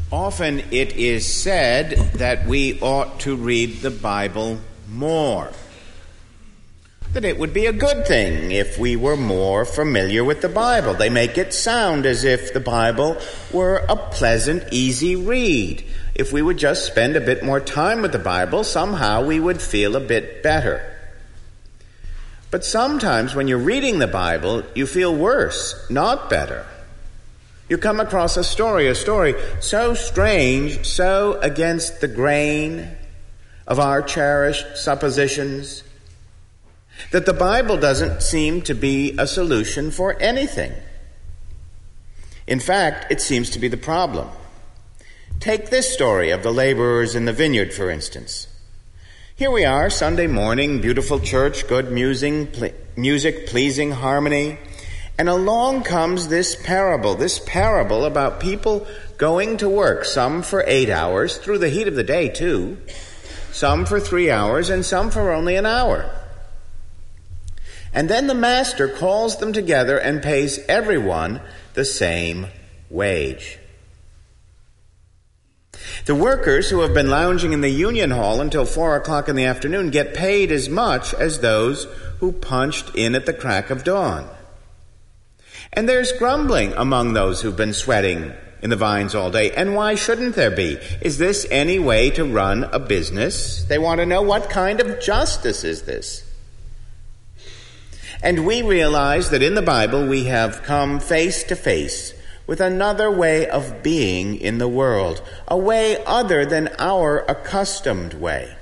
Often it is said that we ought to read the Bible more. That it would be a good thing if we were more familiar with the Bible. They make it sound as if the Bible were a pleasant, easy read. If we would just spend a bit more time with the Bible, somehow we would feel a bit better. But sometimes when you're reading the Bible, you feel worse, not better. You come across a story so strange, so against the grain of our cherished suppositions, that the Bible doesn't seem to be a solution for anything. In fact, it seems to be the problem. Take this story of the laborers in the vineyard, for instance. Here we are, Sunday morning, beautiful church, good music, pleasing harmony. And along comes this parable about people going to work, some for 8 hours, through the heat of the day too, some for 3 hours, and some for only an hour. And then the master calls them together and pays everyone the same wage. The workers who have been lounging in the union hall until 4 o'clock in the afternoon get paid as much as those who punched in at the crack of dawn. And there's grumbling among those who've been sweating in the vines all day. And why shouldn't there be? Is this any way to run a business? They want to know, what kind of justice is this? And we realize that in the Bible we have come face to face with another way of being in the world, a way other than our accustomed way.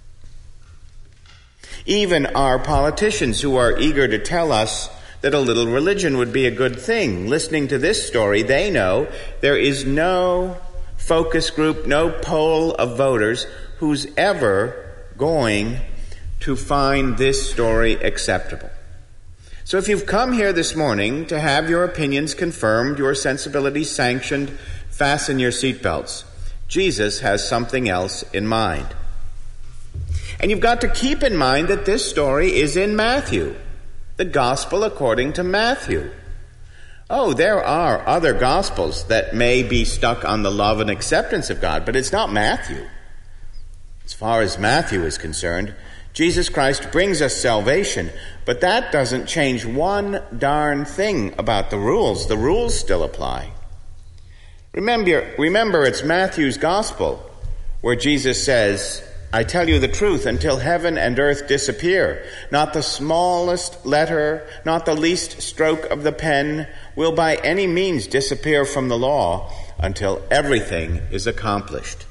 Even our politicians who are eager to tell us that a little religion would be a good thing, listening to this story, they know there is no focus group, no poll of voters who's ever going to find this story acceptable. So if you've come here this morning to have your opinions confirmed, your sensibilities sanctioned, fasten your seatbelts. Jesus has something else in mind. And you've got to keep in mind that this story is in Matthew, the Gospel according to Matthew. Oh, there are other Gospels that may be stuck on the love and acceptance of God, but it's not Matthew. As far as Matthew is concerned, Jesus Christ brings us salvation, but that doesn't change one darn thing about the rules. The rules still apply. Remember, it's Matthew's Gospel where Jesus says, I tell you the truth, until heaven and earth disappear, not the smallest letter, not the least stroke of the pen will by any means disappear from the law until everything is accomplished.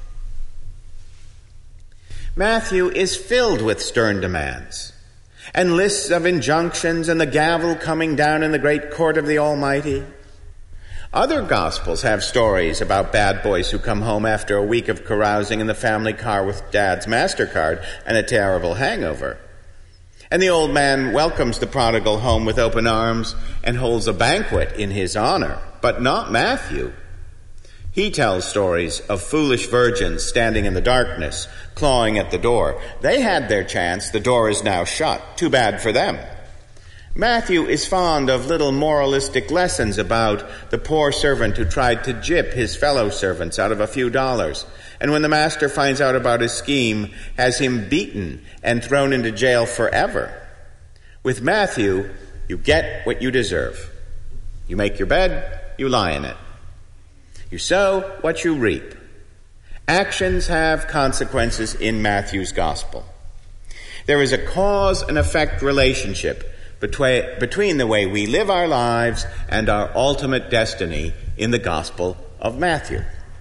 Matthew is filled with stern demands and lists of injunctions and the gavel coming down in the great court of the Almighty. Other Gospels have stories about bad boys who come home after a week of carousing in the family car with Dad's MasterCard and a terrible hangover. And the old man welcomes the prodigal home with open arms and holds a banquet in his honor, but not Matthew. He tells stories of foolish virgins standing in the darkness, clawing at the door. They had their chance. The door is now shut. Too bad for them. Matthew is fond of little moralistic lessons about the poor servant who tried to gyp his fellow servants out of a few dollars, and when the master finds out about his scheme, has him beaten and thrown into jail forever. With Matthew, you get what you deserve. You make your bed, you lie in it. You sow what you reap. Actions have consequences in Matthew's Gospel. There is a cause and effect relationship between the way we live our lives and our ultimate destiny in the Gospel of Matthew.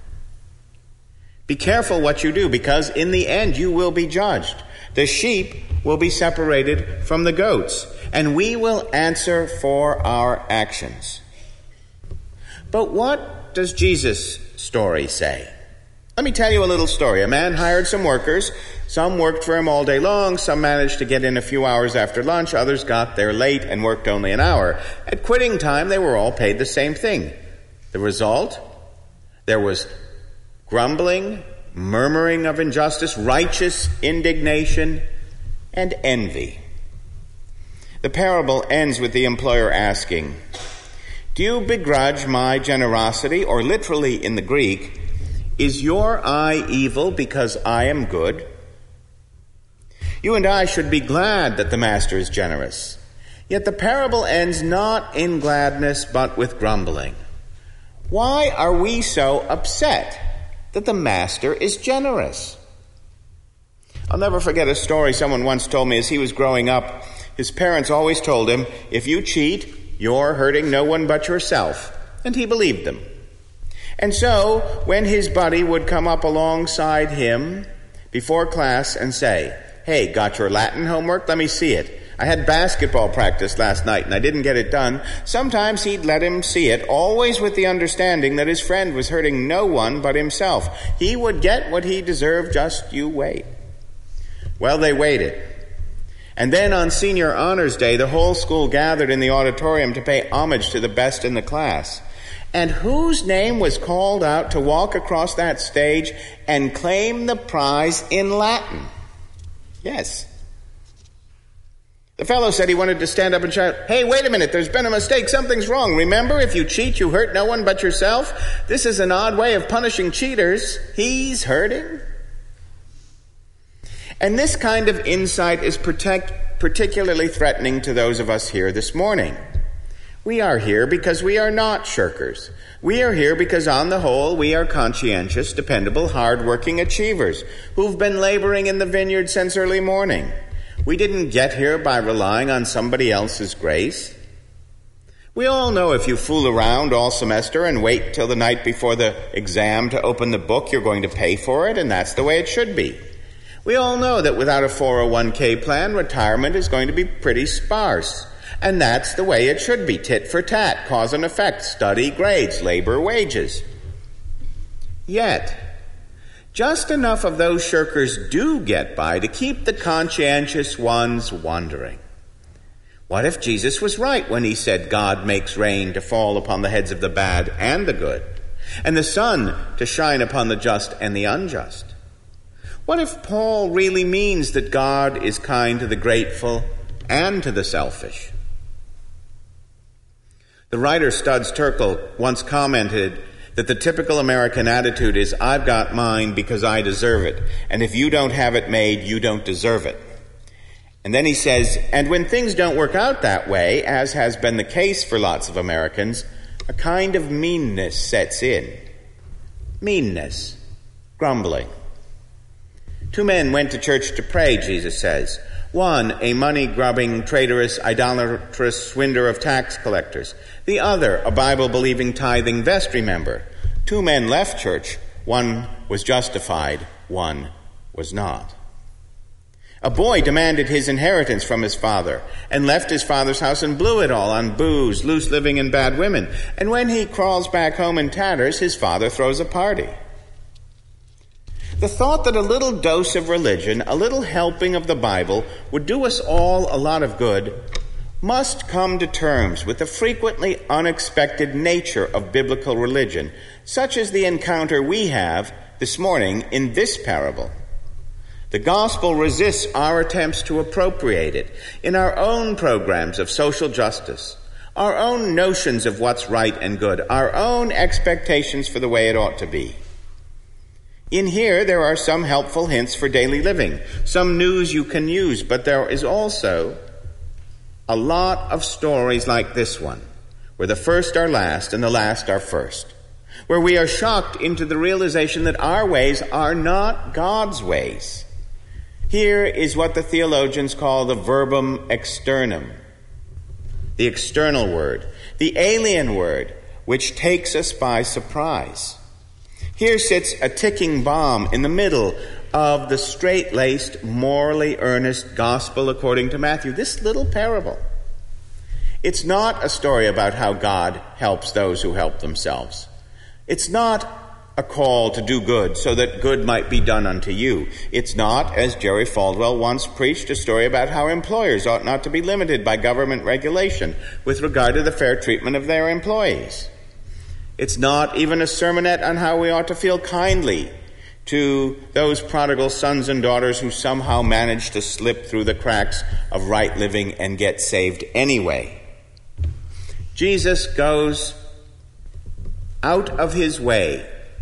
Be careful what you do, because in the end you will be judged. The sheep will be separated from the goats, and we will answer for our actions. But what does Jesus' story say? Let me tell you a little story. A man hired some workers. Some worked for him all day long. Some managed to get in a few hours after lunch. Others got there late and worked only an hour. At quitting time, they were all paid the same thing. The result? There was grumbling, murmuring of injustice, righteous indignation, and envy. The parable ends with the employer asking, "Do you begrudge my generosity?" Or literally in the Greek, Is your eye evil because I am good? You and I should be glad that the master is generous. Yet the parable ends not in gladness, but with grumbling. Why are we so upset that the master is generous? I'll never forget a story someone once told me as he was growing up. His parents always told him, if you cheat, you're hurting no one but yourself. And he believed them. And so, when his buddy would come up alongside him before class and say, hey, got your Latin homework? Let me see it. I had basketball practice last night and I didn't get it done. Sometimes he'd let him see it, always with the understanding that his friend was hurting no one but himself. He would get what he deserved, just you wait. Well, they waited. And then on senior honors day, the whole school gathered in the auditorium to pay homage to the best in the class. And whose name was called out to walk across that stage and claim the prize in Latin? Yes. The fellow said he wanted to stand up and shout, hey, wait a minute, there's been a mistake, something's wrong. Remember, if you cheat, you hurt no one but yourself. This is an odd way of punishing cheaters. He's hurting. And this kind of insight is particularly threatening to those of us here this morning. We are here because we are not shirkers. We are here because on the whole we are conscientious, dependable, hard-working achievers who've been laboring in the vineyard since early morning. We didn't get here by relying on somebody else's grace. We all know if you fool around all semester and wait till the night before the exam to open the book, you're going to pay for it, and that's the way it should be. We all know that without a 401k plan, retirement is going to be pretty sparse. And that's the way it should be, tit for tat, cause and effect, study, grades, labor, wages. Yet, just enough of those shirkers do get by to keep the conscientious ones wondering. What if Jesus was right when he said God makes rain to fall upon the heads of the bad and the good, and the sun to shine upon the just and the unjust? What if Paul really means that God is kind to the grateful and to the selfish? The writer Studs Terkel once commented that the typical American attitude is, I've got mine because I deserve it, and if you don't have it made, you don't deserve it. And then he says, and when things don't work out that way, as has been the case for lots of Americans, a kind of meanness sets in. Meanness. Grumbling. 2 men went to church to pray, Jesus says. One, a money-grubbing, traitorous, idolatrous swindler of tax collectors. The other, a Bible-believing, tithing vestry member. 2 men left church. One was justified, one was not. A boy demanded his inheritance from his father and left his father's house and blew it all on booze, loose living, and bad women. And when he crawls back home in tatters, his father throws a party. The thought that a little dose of religion, a little helping of the Bible, would do us all a lot of good must come to terms with the frequently unexpected nature of biblical religion, such as the encounter we have this morning in this parable. The gospel resists our attempts to appropriate it in our own programs of social justice, our own notions of what's right and good, our own expectations for the way it ought to be. In here, there are some helpful hints for daily living, some news you can use, but there is also a lot of stories like this one, where the first are last and the last are first, where we are shocked into the realization that our ways are not God's ways. Here is what the theologians call the verbum externum, the external word, the alien word, which takes us by surprise. Here sits a ticking bomb in the middle of the straight-laced, morally earnest gospel according to Matthew, this little parable. It's not a story about how God helps those who help themselves. It's not a call to do good so that good might be done unto you. It's not, as Jerry Falwell once preached, a story about how employers ought not to be limited by government regulation with regard to the fair treatment of their employees. It's not even a sermonette on how we ought to feel kindly to those prodigal sons and daughters who somehow manage to slip through the cracks of right living and get saved anyway. Jesus goes out of his way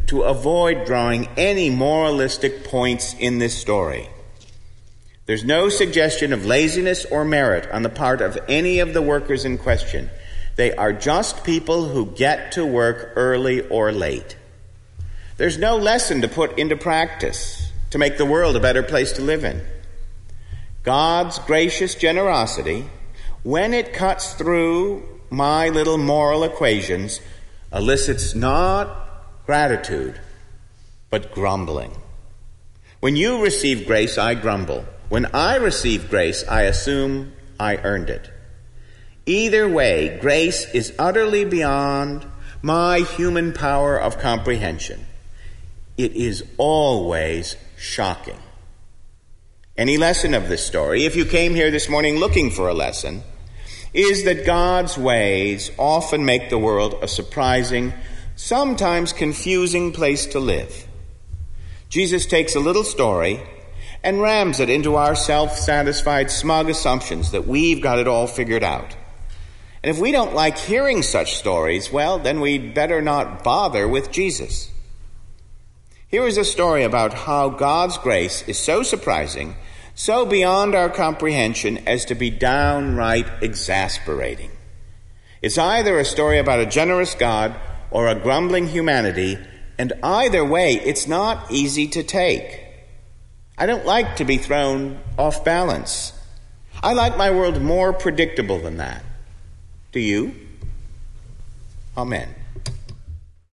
to avoid drawing any moralistic points in this story. There's no suggestion of laziness or merit on the part of any of the workers in question. They are just people who get to work early or late. There's no lesson to put into practice to make the world a better place to live in. God's gracious generosity, when it cuts through my little moral equations, elicits not gratitude, but grumbling. When you receive grace, I grumble. When I receive grace, I assume I earned it. Either way, grace is utterly beyond my human power of comprehension. It is always shocking. Any lesson of this story, if you came here this morning looking for a lesson, is that God's ways often make the world a surprising, sometimes confusing place to live. Jesus takes a little story and rams it into our self-satisfied, smug assumptions that we've got it all figured out. And if we don't like hearing such stories, well, then we'd better not bother with Jesus. Here is a story about how God's grace is so surprising, so beyond our comprehension as to be downright exasperating. It's either a story about a generous God or a grumbling humanity, and either way, it's not easy to take. I don't like to be thrown off balance. I like my world more predictable than that. Do you? Amen.